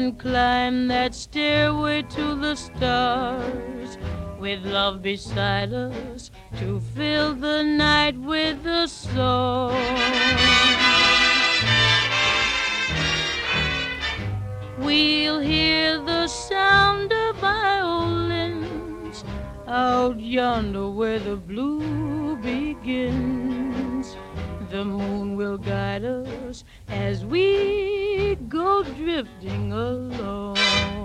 and climb that stairway to the stars, with love beside us to fill the night with a song. We'll hear the sound of violins out yonder where the blue begins. The moon will guide us as we go drifting along.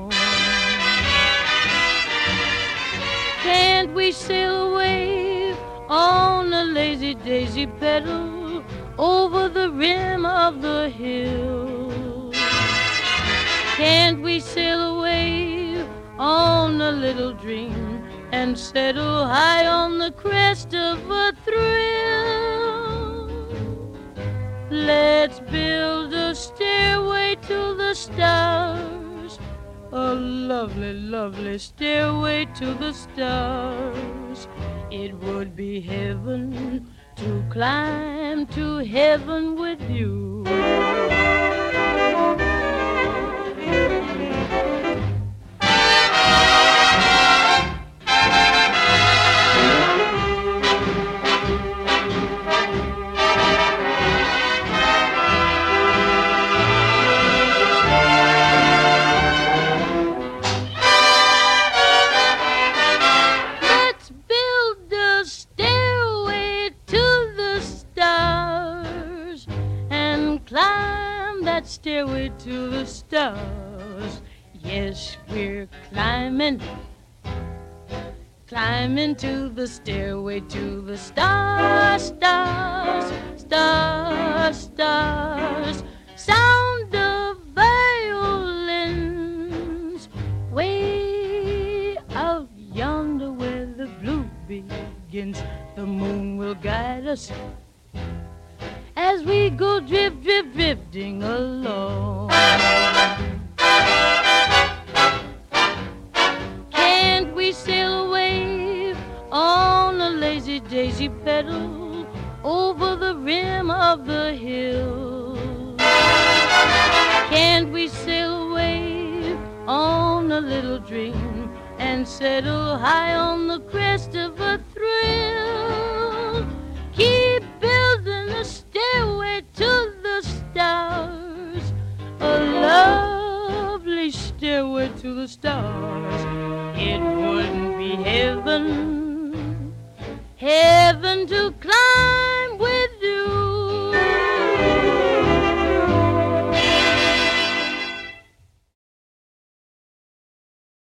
Can't we sail away on a lazy daisy pedal over the rim of the hill? Can't we sail away on a little dream and settle high on the crest of a thrill? Let's build a stairway to the stars, a lovely, lovely stairway to the stars. It would be heaven to climb to heaven with you. Stairway to the stars. Yes, we're climbing to the stairway to the stars, stars, stars, stars. Sound of violins way out yonder where the blue begins. The moon will guide us as we go drifting along. Can't we sail away on a lazy daisy pedal over the rim of the hill? Can't we sail away on a little dream and settle high on the crest of a thrill? Keep building a stairway to the stars, a lovely stairway to the stars. It wouldn't be heaven, heaven to climb